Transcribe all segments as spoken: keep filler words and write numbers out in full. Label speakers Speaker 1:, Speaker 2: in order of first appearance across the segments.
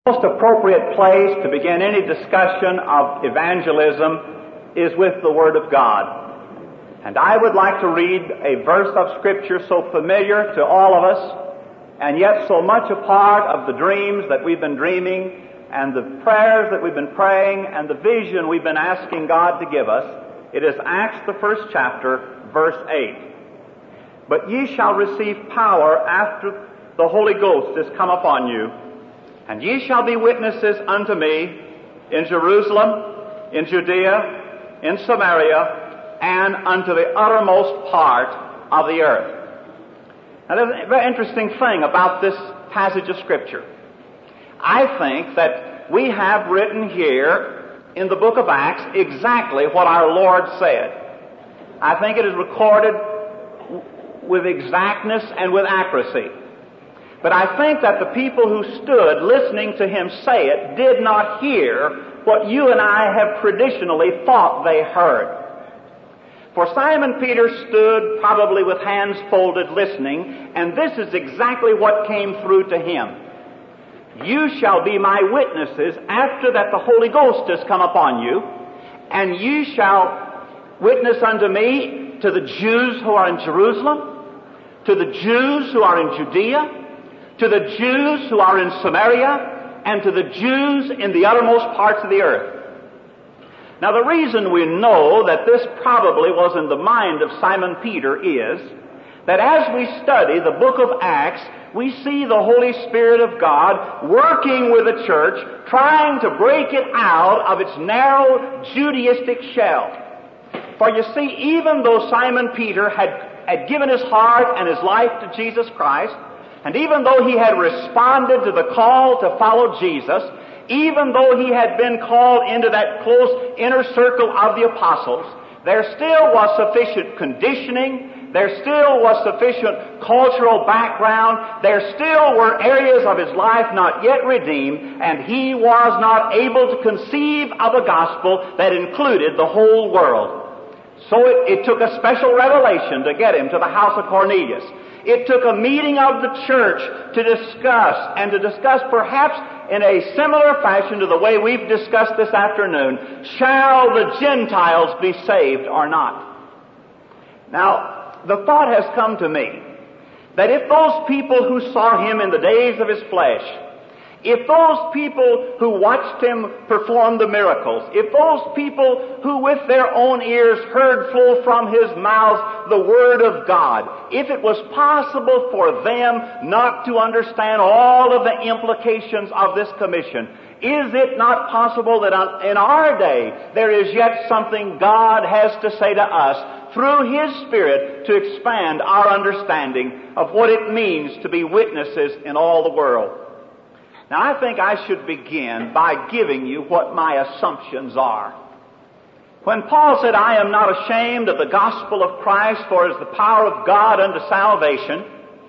Speaker 1: The most appropriate place to begin any discussion of evangelism is with the Word of God. And I would like to read a verse of Scripture so familiar to all of us, and yet so much a part of the dreams that we've been dreaming, and the prayers that we've been praying, and the vision we've been asking God to give us. It is Acts, the first chapter, verse eight. But ye shall receive power after the Holy Ghost is come upon you, and ye shall be witnesses unto me in Jerusalem, in Judea, in Samaria, and unto the uttermost part of the earth. Now, there's a very interesting thing about this passage of Scripture. I think that we have written here in the book of Acts exactly what our Lord said. I think it is recorded with exactness and with accuracy. But I think that the people who stood listening to him say it did not hear what you and I have traditionally thought they heard. For Simon Peter stood probably with hands folded listening, and this is exactly what came through to him. You shall be my witnesses after that the Holy Ghost has come upon you, and you shall witness unto me to the Jews who are in Jerusalem, to the Jews who are in Judea, to the Jews who are in Samaria, and to the Jews in the uttermost parts of the earth. Now, the reason we know that this probably was in the mind of Simon Peter is that as we study the book of Acts, we see the Holy Spirit of God working with the church, trying to break it out of its narrow Judaistic shell. For you see, even though Simon Peter had, had given his heart and his life to Jesus Christ, and even though he had responded to the call to follow Jesus, even though he had been called into that close inner circle of the apostles, there still was sufficient conditioning, there still was sufficient cultural background, there still were areas of his life not yet redeemed, and he was not able to conceive of a gospel that included the whole world. So it, it took a special revelation to get him to the house of Cornelius. It took a meeting of the church to discuss, and to discuss perhaps in a similar fashion to the way we've discussed this afternoon, shall the Gentiles be saved or not? Now, the thought has come to me that if those people who saw him in the days of his flesh, if those people who watched him perform the miracles, if those people who with their own ears heard flow from his mouth the Word of God, if it was possible for them not to understand all of the implications of this commission, is it not possible that in our day there is yet something God has to say to us through His Spirit to expand our understanding of what it means to be witnesses in all the world? Now, I think I should begin by giving you what my assumptions are. When Paul said, I am not ashamed of the gospel of Christ, for it is the power of God unto salvation,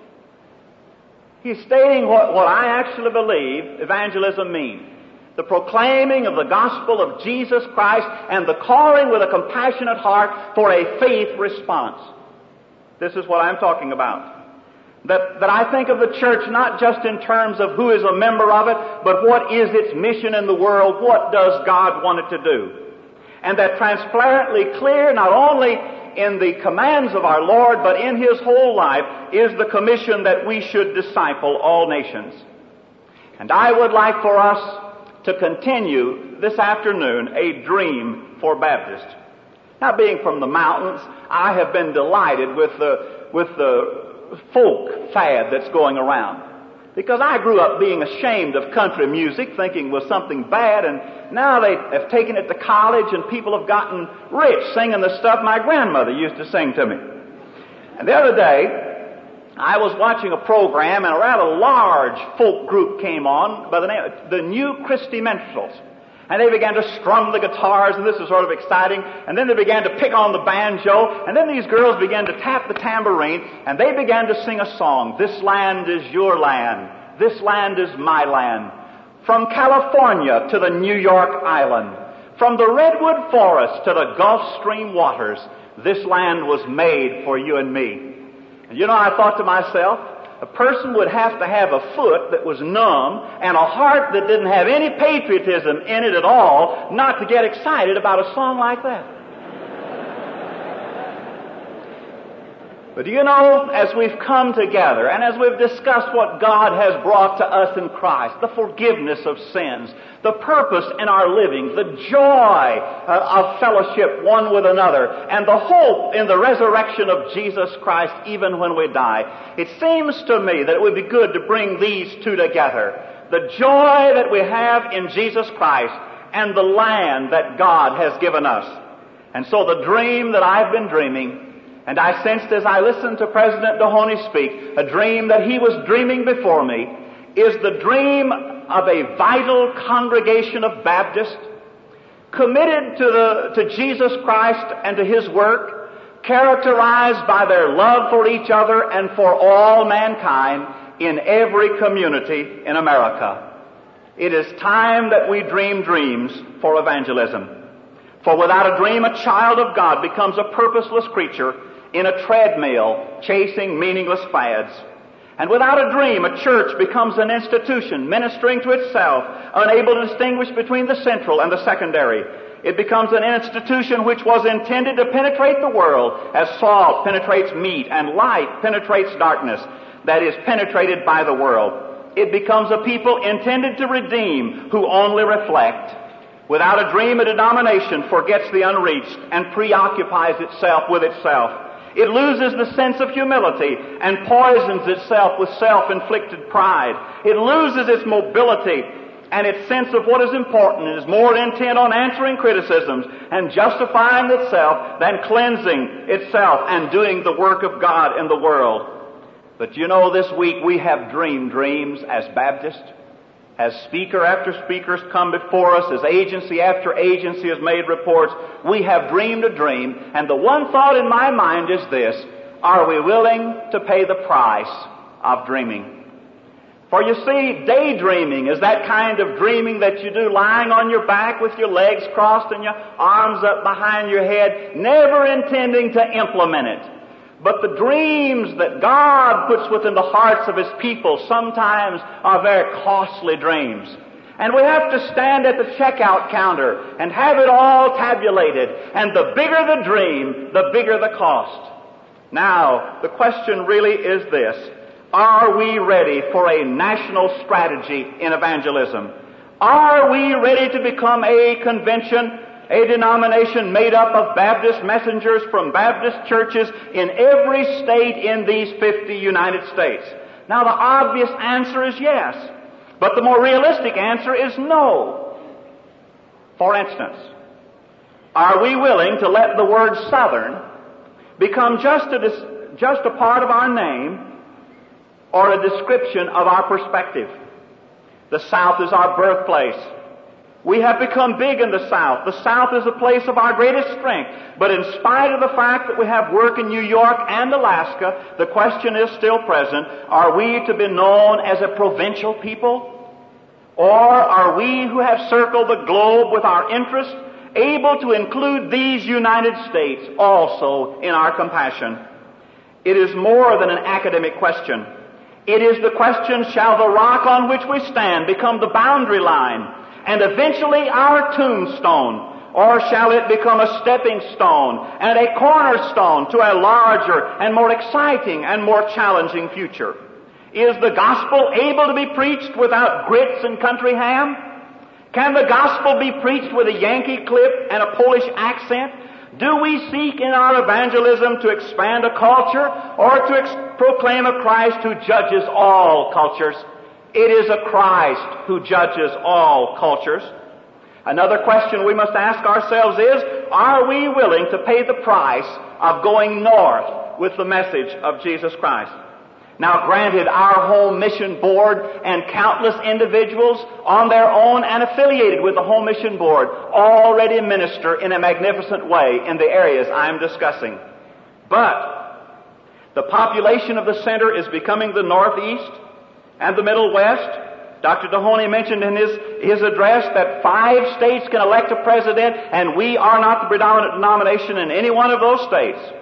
Speaker 1: he's stating what, what I actually believe evangelism means. The proclaiming of the gospel of Jesus Christ and the calling with a compassionate heart for a faith response. This is what I'm talking about. That, that I think of the church not just in terms of who is a member of it, but what is its mission in the world, what does God want it to do. And that transparently clear, not only in the commands of our Lord, but in His whole life, is the commission that we should disciple all nations. And I would like for us to continue this afternoon a dream for Baptists. Now, being from the mountains, I have been delighted with the, with the folk fad that's going around. Because I grew up being ashamed of country music, thinking it was something bad, and now they have taken it to college and people have gotten rich singing the stuff my grandmother used to sing to me. And the other day, I was watching a program and a rather large folk group came on by the name of the New Christy Minstrels. And they began to strum the guitars, and this was sort of exciting. And then they began to pick on the banjo. And then these girls began to tap the tambourine, and they began to sing a song. This land is your land. This land is my land. From California to the New York Island, from the redwood forest to the Gulf Stream waters, this land was made for you and me. And you know, I thought to myself, A person would have to have a foot that was numb and a heart that didn't have any patriotism in it at all not to get excited about a song like that. But do you know, as we've come together and as we've discussed what God has brought to us in Christ, the forgiveness of sins, the purpose in our living, the joy uh, of fellowship one with another, and the hope in the resurrection of Jesus Christ even when we die, it seems to me that it would be good to bring these two together. The joy that we have in Jesus Christ and the land that God has given us. And so the dream that I've been dreaming, and I sensed as I listened to President Dohoney speak, a dream that he was dreaming before me, is the dream of a vital congregation of Baptists committed to the, to Jesus Christ and to His work, characterized by their love for each other and for all mankind in every community in America. It is time that we dream dreams for evangelism. For without a dream, a child of God becomes a purposeless creature in a treadmill chasing meaningless fads. And without a dream, a church becomes an institution ministering to itself, unable to distinguish between the central and the secondary. It becomes an institution which was intended to penetrate the world as salt penetrates meat and light penetrates darkness, that is penetrated by the world. It becomes a people intended to redeem who only reflect. Without a dream, a denomination forgets the unreached and preoccupies itself with itself. It loses the sense of humility and poisons itself with self-inflicted pride. It loses its mobility and its sense of what is important and is more intent on answering criticisms and justifying itself than cleansing itself and doing the work of God in the world. But you know, this week we have dreamed dreams as Baptists. As speaker after speaker has come before us, as agency after agency has made reports, we have dreamed a dream, and the one thought in my mind is this: are we willing to pay the price of dreaming? For you see, daydreaming is that kind of dreaming that you do lying on your back with your legs crossed and your arms up behind your head, never intending to implement it. But the dreams that God puts within the hearts of His people sometimes are very costly dreams. And we have to stand at the checkout counter and have it all tabulated. And the bigger the dream, the bigger the cost. Now, the question really is this: are we ready for a national strategy in evangelism? Are we ready to become a convention, a denomination made up of Baptist messengers from Baptist churches in every state in these fifty United States? Now, the obvious answer is yes, but the more realistic answer is no. For instance, are we willing to let the word Southern become just a, dis- just a part of our name or a description of our perspective? The South is our birthplace. We have become big in the South. The South is a place of our greatest strength. But in spite of the fact that we have work in New York and Alaska, the question is still present: are we to be known as a provincial people? Or are we who have circled the globe with our interest able to include these United States also in our compassion? It is more than an academic question. It is the question, shall the rock on which we stand become the boundary line and eventually our tombstone, or shall it become a stepping stone and a cornerstone to a larger and more exciting and more challenging future? Is the gospel able to be preached without grits and country ham? Can the gospel be preached with a Yankee clip and a Polish accent? Do we seek in our evangelism to expand a culture or to ex- proclaim a Christ who judges all cultures? It is a Christ who judges all cultures. Another question we must ask ourselves is, are we willing to pay the price of going north with the message of Jesus Christ? Now, granted, our Home Mission Board and countless individuals on their own and affiliated with the Home Mission Board already minister in a magnificent way in the areas I am discussing. But the population of the center is becoming the Northeast and the Middle West. Doctor Dohoney mentioned in his, his address that five states can elect a president, and we are not the predominant denomination in any one of those states.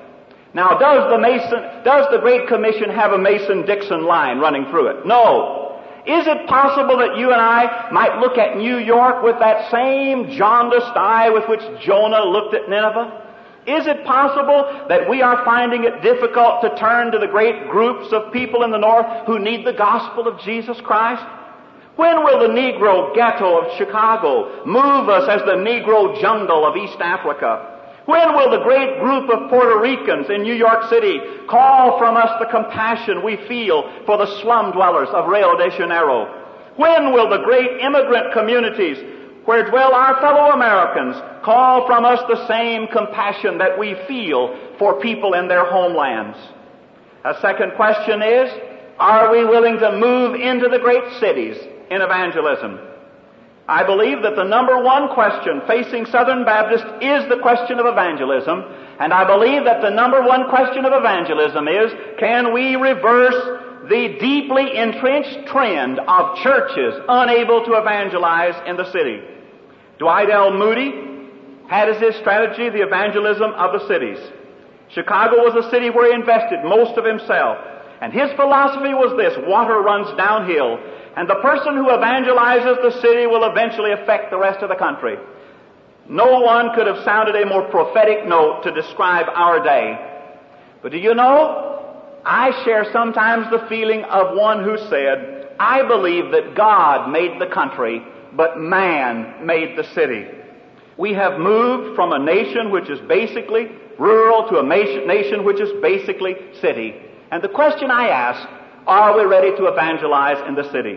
Speaker 1: Now, does the Mason, does the Great Commission have a Mason-Dixon line running through it? No. Is it possible that you and I might look at New York with that same jaundiced eye with which Jonah looked at Nineveh? Is it possible that we are finding it difficult to turn to the great groups of people in the North who need the gospel of Jesus Christ? When will the Negro ghetto of Chicago move us as the Negro jungle of East Africa? When will the great group of Puerto Ricans in New York City call from us the compassion we feel for the slum dwellers of Rio de Janeiro? When will the great immigrant communities where dwell our fellow Americans call from us the same compassion that we feel for people in their homelands? A second question is, are we willing to move into the great cities in evangelism? I believe that the number one question facing Southern Baptists is the question of evangelism, and I believe that the number one question of evangelism is, can we reverse the deeply entrenched trend of churches unable to evangelize in the city? Dwight L. Moody had as his strategy the evangelism of the cities. Chicago was a city where he invested most of himself, and his philosophy was this: water runs downhill, and the person who evangelizes the city will eventually affect the rest of the country. No one could have sounded a more prophetic note to describe our day. But do you know, I share sometimes the feeling of one who said, I believe that God made the country, but man made the city. We have moved from a nation which is basically rural to a nation which is basically city. And the question I ask, are we ready to evangelize in the city?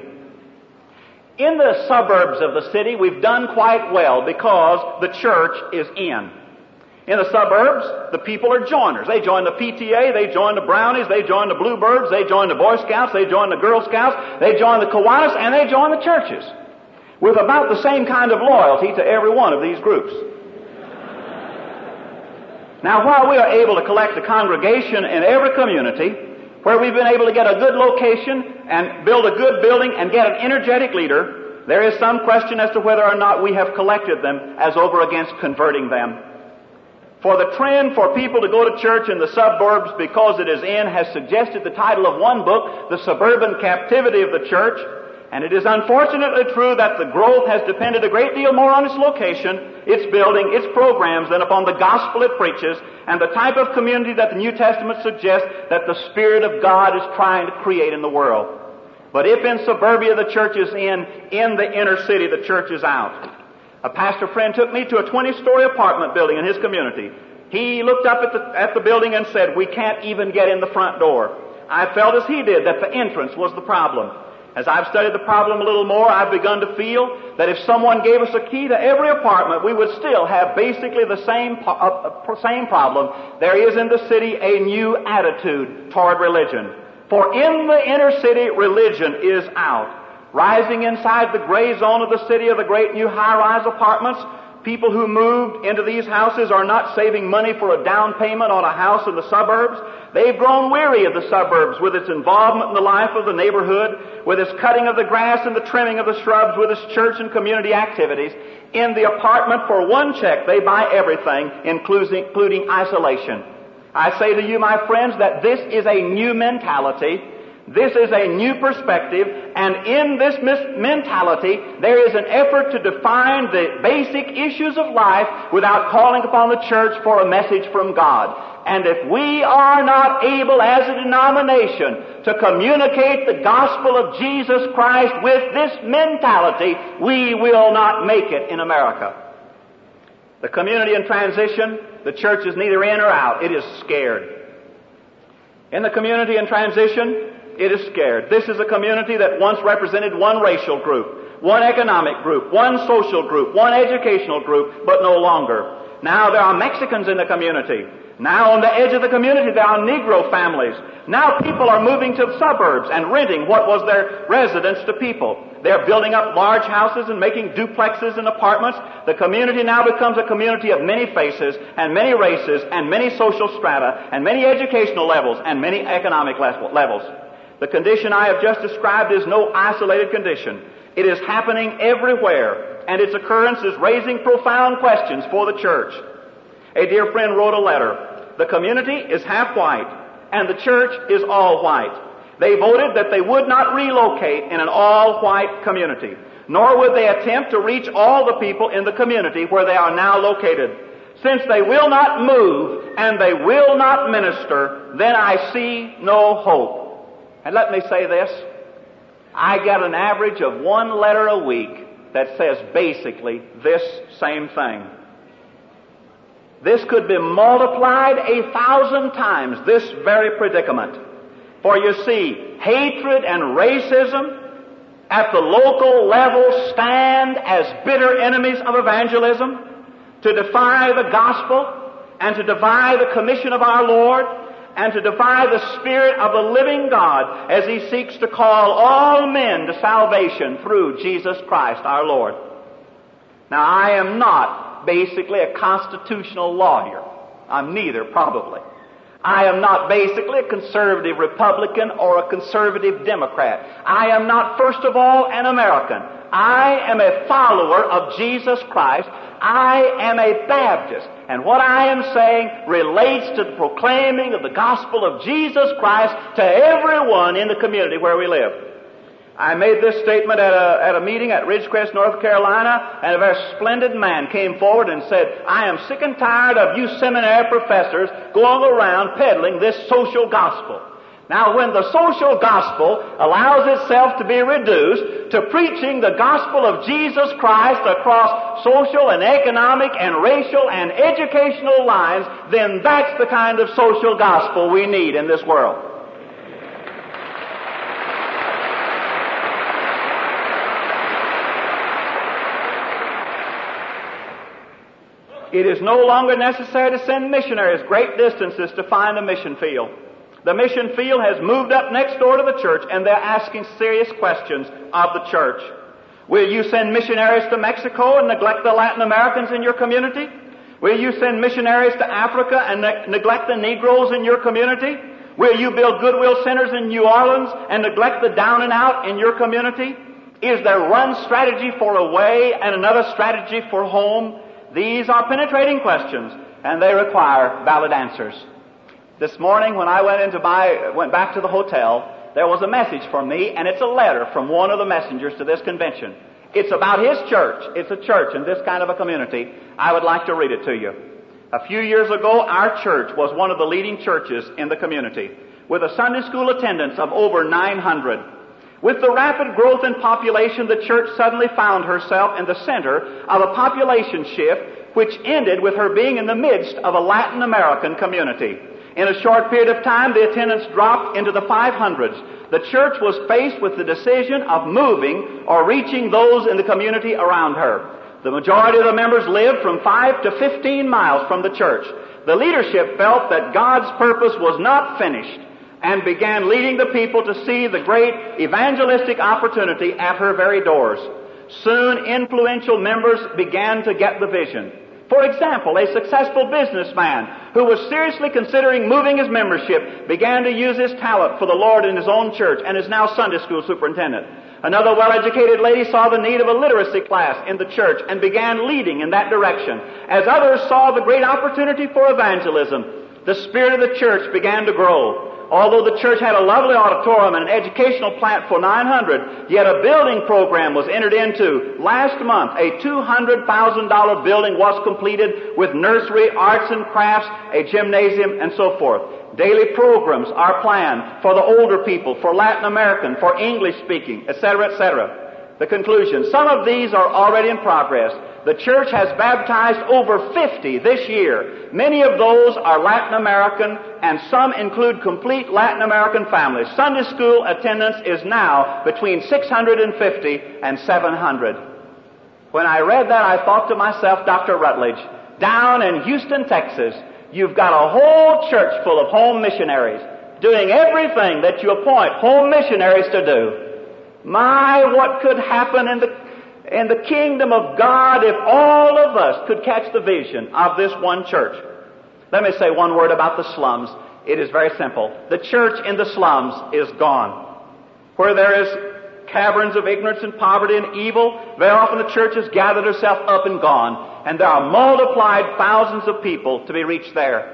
Speaker 1: In the suburbs of the city, we've done quite well because the church is in. In the suburbs, the people are joiners. They join the P T A, they join the Brownies, they join the Bluebirds, they join the Boy Scouts, they join the Girl Scouts, they join the Kiwanis, and they join the churches, with about the same kind of loyalty to every one of these groups. Now, while we are able to collect a congregation in every community, where we've been able to get a good location and build a good building and get an energetic leader, there is some question as to whether or not we have collected them as over against converting them. For the trend for people to go to church in the suburbs because it is in has suggested the title of one book, The Suburban Captivity of the Church. And it is unfortunately true that the growth has depended a great deal more on its location, its building, its programs, than upon the gospel it preaches and the type of community that the New Testament suggests that the Spirit of God is trying to create in the world. But if in suburbia the church is in, in the inner city the church is out. A pastor friend took me to a twenty-story apartment building in his community. He looked up at the, at the building and said, we can't even get in the front door. I felt as he did, that the entrance was the problem. As I've studied the problem a little more, I've begun to feel that if someone gave us a key to every apartment, we would still have basically the same uh, uh, same problem. There is in the city a new attitude toward religion. For in the inner city, religion is out. Rising inside the gray zone of the city of the great new high-rise apartments, people who moved into these houses are not saving money for a down payment on a house in the suburbs. They've grown weary of the suburbs with its involvement in the life of the neighborhood, with its cutting of the grass and the trimming of the shrubs, with its church and community activities. In the apartment, for one check, they buy everything, including, including isolation. I say to you, my friends, that this is a new mentality. This is a new perspective, and in this mentality, there is an effort to define the basic issues of life without calling upon the church for a message from God. And if we are not able as a denomination to communicate the gospel of Jesus Christ with this mentality, we will not make it in America. The community in transition, the church is neither in or out. It is scared. In the community in transition, it is scared. This is a community that once represented one racial group, one economic group, one social group, one educational group, but no longer. Now there are Mexicans in the community. Now on the edge of the community there are Negro families. Now people are moving to the suburbs and renting what was their residence to people. They're building up large houses and making duplexes and apartments. The community now becomes a community of many faces and many races and many social strata and many educational levels and many economic levels. The condition I have just described is no isolated condition. It is happening everywhere, and its occurrence is raising profound questions for the church. A dear friend wrote a letter The community is half white, and the church is all white. They voted that they would not relocate in an all-white community, nor would they attempt to reach all the people in the community where they are now located. Since they will not move and they will not minister, then I see no hope. And let me say this. I get an average of one letter a week that says basically this same thing. This could be multiplied a thousand times, this very predicament. For you see, hatred and racism at the local level stand as bitter enemies of evangelism, to defy the gospel and to defy the commission of our Lord and to defy the Spirit of the living God as He seeks to call all men to salvation through Jesus Christ our Lord. Now, I am not basically a constitutional lawyer. I'm neither, probably. I am not basically a conservative Republican or a conservative Democrat. I am not, first of all, an American. I am a follower of Jesus Christ. I am a Baptist. And what I am saying relates to the proclaiming of the gospel of Jesus Christ to everyone in the community where we live. I made this statement at a, at a meeting at Ridgecrest, North Carolina, and a very splendid man came forward and said, I am sick and tired of you seminary professors going around peddling this social gospel. Now, when the social gospel allows itself to be reduced to preaching the gospel of Jesus Christ across social and economic and racial and educational lines, then that's the kind of social gospel we need in this world. It is no longer necessary to send missionaries great distances to find a mission field. The mission field has moved up next door to the church, and they're asking serious questions of the church. Will you send missionaries to Mexico and neglect the Latin Americans in your community? Will you send missionaries to Africa and ne- neglect the Negroes in your community? Will you build goodwill centers in New Orleans and neglect the down and out in your community? Is there one strategy for away and another strategy for home? These are penetrating questions, and they require valid answers. This morning when I went into my, went back to the hotel, there was a message for me, and it's a letter from one of the messengers to this convention. It's about his church. It's a church in this kind of a community. I would like to read it to you. A few years ago, our church was one of the leading churches in the community, with a Sunday school attendance of over nine hundred. With the rapid growth in population, the church suddenly found herself in the center of a population shift which ended with her being in the midst of a Latin American community. In a short period of time, the attendance dropped into the five hundreds. The church was faced with the decision of moving or reaching those in the community around her. The majority of the members lived from five to fifteen miles from the church. The leadership felt that God's purpose was not finished and began leading the people to see the great evangelistic opportunity at her very doors. Soon, influential members began to get the vision. For example, a successful businessman who was seriously considering moving his membership began to use his talent for the Lord in his own church and is now Sunday school superintendent. Another well-educated lady saw the need of a literacy class in the church and began leading in that direction. As others saw the great opportunity for evangelism, the spirit of the church began to grow. Although the church had a lovely auditorium and an educational plant for nine hundred, yet a building program was entered into. Last month, a two hundred thousand dollars building was completed with nursery, arts and crafts, a gymnasium, and so forth. Daily programs are planned for the older people, for Latin American, for English speaking, et cetera, et cetera. The conclusion. Some of these are already in progress. The church has baptized over fifty this year. Many of those are Latin American, and some include complete Latin American families. Sunday school attendance is now between six hundred fifty and seven hundred. When I read that, I thought to myself, Doctor Rutledge, down in Houston, Texas, you've got a whole church full of home missionaries doing everything that you appoint home missionaries to do. My, what could happen in the in the kingdom of God if all of us could catch the vision of this one church. Let me say one word about the slums. It is very simple. The church in the slums is gone. Where there is caverns of ignorance and poverty and evil, very often the church has gathered herself up and gone, and there are multiplied thousands of people to be reached there.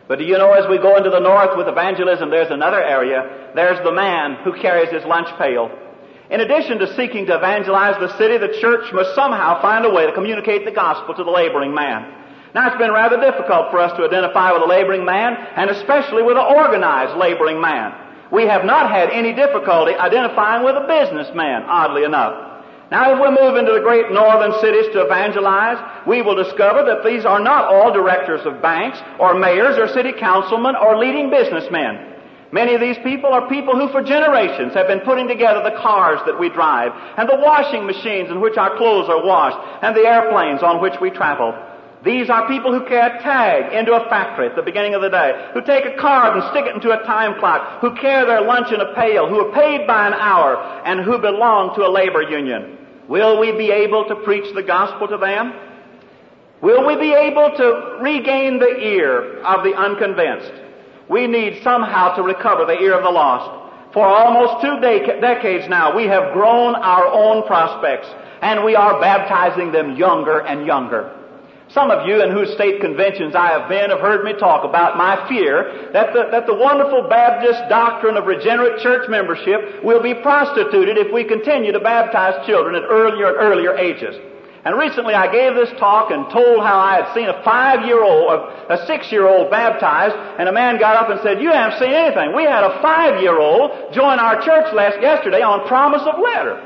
Speaker 1: But do you know, as we go into the north with evangelism, there's another area. There's the man who carries his lunch pail. In addition to seeking to evangelize the city, the church must somehow find a way to communicate the gospel to the laboring man. Now, it's been rather difficult for us to identify with a laboring man, and especially with an organized laboring man. We have not had any difficulty identifying with a businessman, oddly enough. Now, if we move into the great northern cities to evangelize, we will discover that these are not all directors of banks, or mayors, or city councilmen, or leading businessmen. Many of these people are people who for generations have been putting together the cars that we drive, and the washing machines in which our clothes are washed, and the airplanes on which we travel. These are people who carry a tag into a factory at the beginning of the day, who take a card and stick it into a time clock, who carry their lunch in a pail, who are paid by an hour, and who belong to a labor union. Will we be able to preach the gospel to them? Will we be able to regain the ear of the unconvinced? We need somehow to recover the ear of the lost. For almost two dec- decades now, we have grown our own prospects, and we are baptizing them younger and younger. Some of you in whose state conventions I have been have heard me talk about my fear that the, that the wonderful Baptist doctrine of regenerate church membership will be prostituted if we continue to baptize children at earlier and earlier ages. And recently I gave this talk and told how I had seen a five-year-old, a six-year-old baptized, and a man got up and said, "You haven't seen anything. We had a five-year-old join our church last yesterday on promise of letter."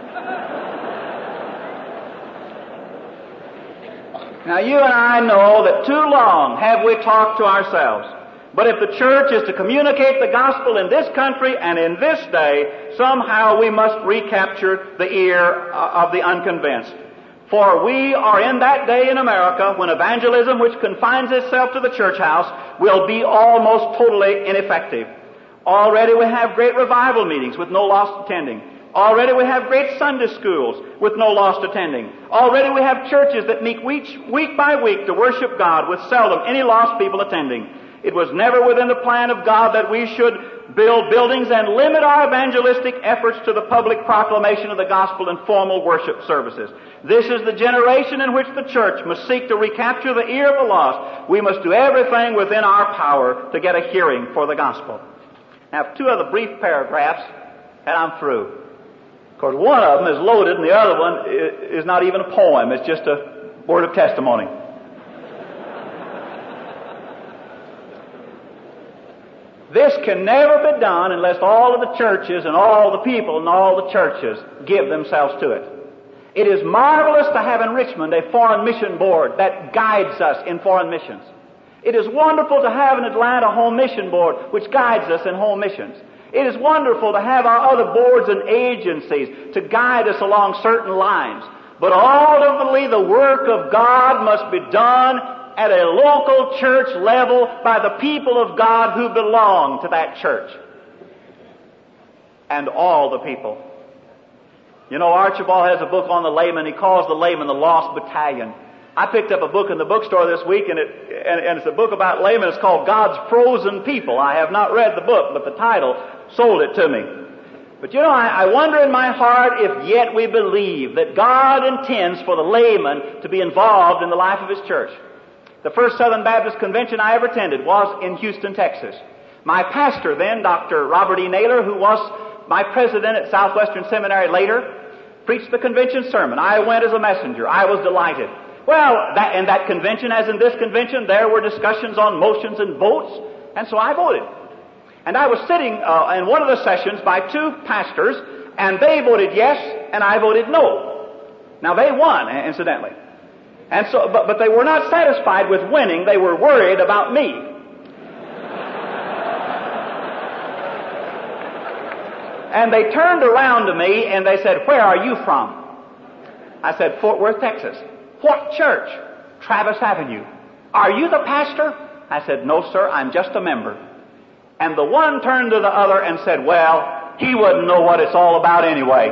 Speaker 1: Now, you and I know that too long have we talked to ourselves. But if the church is to communicate the gospel in this country and in this day, somehow we must recapture the ear of the unconvinced. For we are in that day in America when evangelism, which confines itself to the church house, will be almost totally ineffective. Already we have great revival meetings with no lost attending. Already we have great Sunday schools with no lost attending. Already we have churches that meet week, week by week to worship God with seldom any lost people attending. It was never within the plan of God that we should build buildings and limit our evangelistic efforts to the public proclamation of the gospel and formal worship services. This is the generation in which the church must seek to recapture the ear of the lost. We must do everything within our power to get a hearing for the gospel. Now, two other brief paragraphs, and I'm through. Of course, one of them is loaded, and the other one is not even a poem. It's just a word of testimony. This can never be done unless all of the churches and all the people and all the churches give themselves to it. It is marvelous to have in Richmond a foreign mission board that guides us in foreign missions. It is wonderful to have in Atlanta a home mission board which guides us in home missions. It is wonderful to have our other boards and agencies to guide us along certain lines. But ultimately, the work of God must be done at a local church level by the people of God who belong to that church. And all the people. You know, Archibald has a book on the layman. He calls the layman the lost battalion. I picked up a book in the bookstore this week, and, it, and, and it's a book about laymen. It's called God's Frozen People. I have not read the book, but the title sold it to me. But you know, I, I wonder in my heart if yet we believe that God intends for the layman to be involved in the life of His church. The first Southern Baptist Convention I ever attended was in Houston, Texas. My pastor then, Doctor Robert E. Naylor, who was my president at Southwestern Seminary later, preached the convention sermon. I went as a messenger. I was delighted. Well, that, in that convention, as in this convention, there were discussions on motions and votes, and so I voted. And I was sitting uh, in one of the sessions by two pastors, and they voted yes, and I voted no. Now, they won, incidentally. And so, but, but they were not satisfied with winning. They were worried about me. And they turned around to me, and they said, "Where are you from?" I said, "Fort Worth, Texas." "What church?" "Travis Avenue." "Are you the pastor?" I said, "No, sir, I'm just a member." And the one turned to the other and said, "Well, he wouldn't know what it's all about anyway."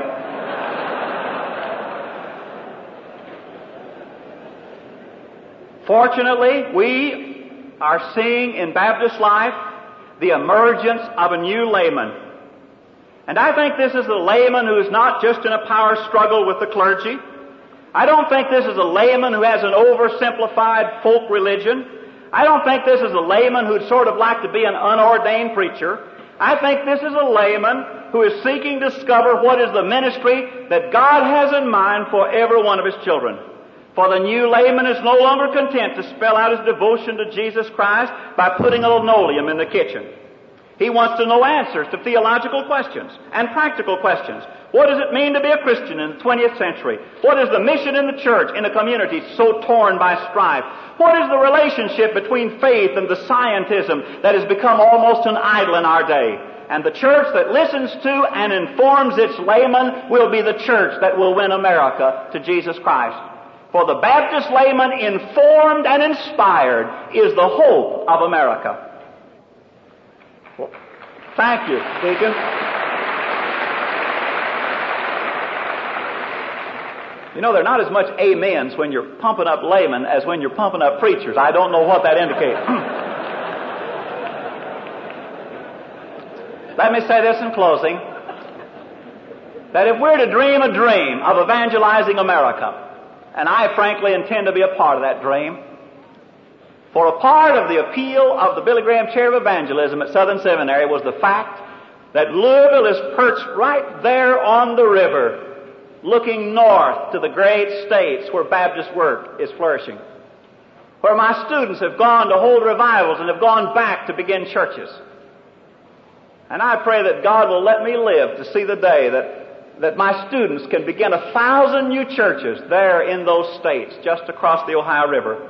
Speaker 1: Fortunately, we are seeing in Baptist life the emergence of a new layman. And I think this is a layman who is not just in a power struggle with the clergy. I don't think this is a layman who has an oversimplified folk religion. I don't think this is a layman who'd sort of like to be an unordained preacher. I think this is a layman who is seeking to discover what is the ministry that God has in mind for every one of His children. For the new layman is no longer content to spell out his devotion to Jesus Christ by putting a linoleum in the kitchen. He wants to know answers to theological questions and practical questions. What does it mean to be a Christian in the twentieth century? What is the mission in the church in a community so torn by strife? What is the relationship between faith and the scientism that has become almost an idol in our day? And the church that listens to and informs its laymen will be the church that will win America to Jesus Christ. For the Baptist layman, informed and inspired, is the hope of America. Well, thank you, Deacon. You know, there are not as much amens when you're pumping up laymen as when you're pumping up preachers. I don't know what that indicates. Let me say this in closing, that if we're to dream a dream of evangelizing America, and I frankly intend to be a part of that dream, for a part of the appeal of the Billy Graham Chair of Evangelism at Southern Seminary was the fact that Louisville is perched right there on the river, looking north to the great states where Baptist work is flourishing, where my students have gone to hold revivals and have gone back to begin churches. And I pray that God will let me live to see the day that, that my students can begin a thousand new churches there in those states just across the Ohio River.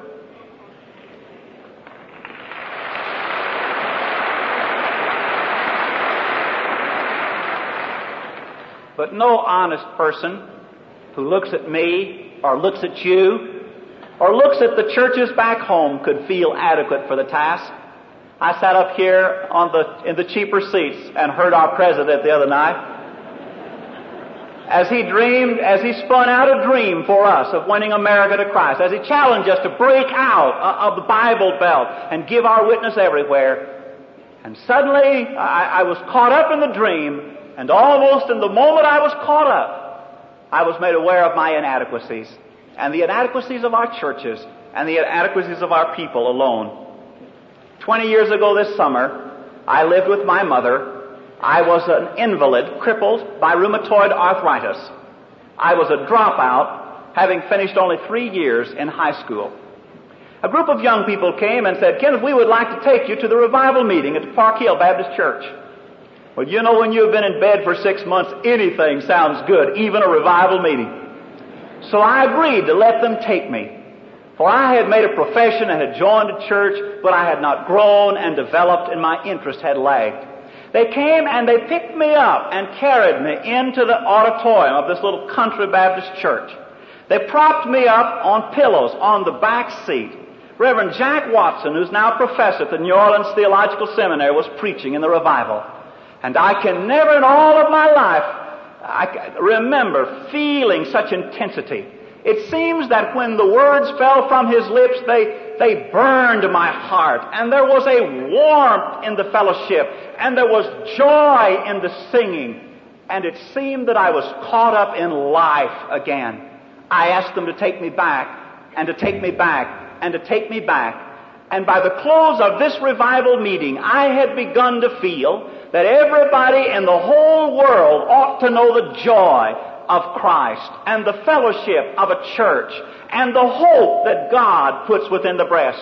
Speaker 1: But no honest person who looks at me or looks at you or looks at the churches back home could feel adequate for the task. I sat up here on the, in the cheaper seats and heard our president the other night as he dreamed, as he spun out a dream for us of winning America to Christ, as he challenged us to break out of the Bible Belt and give our witness everywhere. And suddenly I, I was caught up in the dream, and almost in the moment I was caught up, I was made aware of my inadequacies and the inadequacies of our churches and the inadequacies of our people alone. Twenty years ago this summer, I lived with my mother. I was an invalid, crippled by rheumatoid arthritis. I was a dropout, having finished only three years in high school. A group of young people came and said, "Kenneth, we would like to take you to the revival meeting at the Park Hill Baptist Church." Well, you know, when you've been in bed for six months, anything sounds good, even a revival meeting. So I agreed to let them take me. For I had made a profession and had joined a church, but I had not grown and developed, and my interest had lagged. They came and they picked me up and carried me into the auditorium of this little country Baptist church. They propped me up on pillows on the back seat. Reverend Jack Watson, who's now professor at the New Orleans Theological Seminary, was preaching in the revival. And I can never in all of my life I remember feeling such intensity. It seems that when the words fell from his lips, they, they burned my heart. And there was a warmth in the fellowship. And there was joy in the singing. And it seemed that I was caught up in life again. I asked them to take me back, and to take me back, and to take me back. And by the close of this revival meeting, I had begun to feel that everybody in the whole world ought to know the joy of Christ and the fellowship of a church and the hope that God puts within the breast.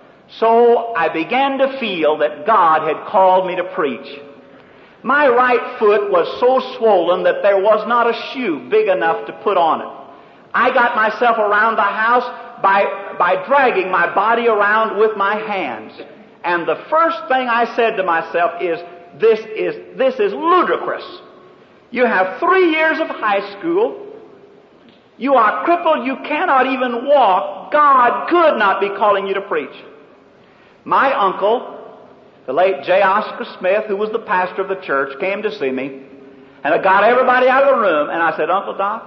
Speaker 1: So I began to feel that God had called me to preach. My right foot was so swollen that there was not a shoe big enough to put on it. I got myself around the house by, by dragging my body around with my hands. And the first thing I said to myself is, this is, this is ludicrous. You have three years of high school. You are crippled. You cannot even walk. God could not be calling you to preach. My uncle, the late J. Oscar Smith, who was the pastor of the church, came to see me. And I got everybody out of the room. And I said, "Uncle Doc,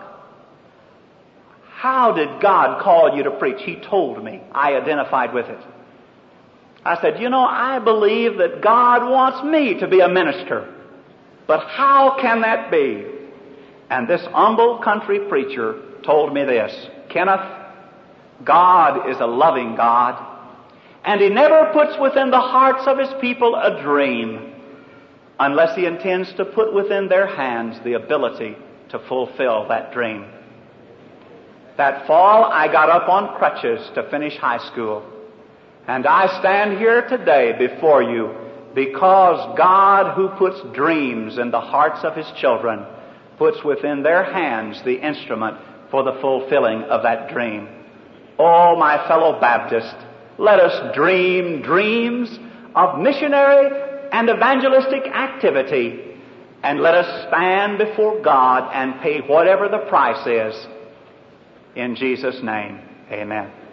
Speaker 1: how did God call you to preach?" He told me. I identified with it. I said, "You know, I believe that God wants me to be a minister. But how can that be?" And this humble country preacher told me this: "Kenneth, God is a loving God, And He never puts within the hearts of His people a dream unless He intends to put within their hands the ability to fulfill that dream. That fall, I got up on crutches to finish high school. And I stand here today before you because God, who puts dreams in the hearts of His children, puts within their hands the instrument for the fulfilling of that dream. Oh, my fellow Baptists, let us dream dreams of missionary and evangelistic activity, and let us stand before God and pay whatever the price is. In Jesus' name, amen.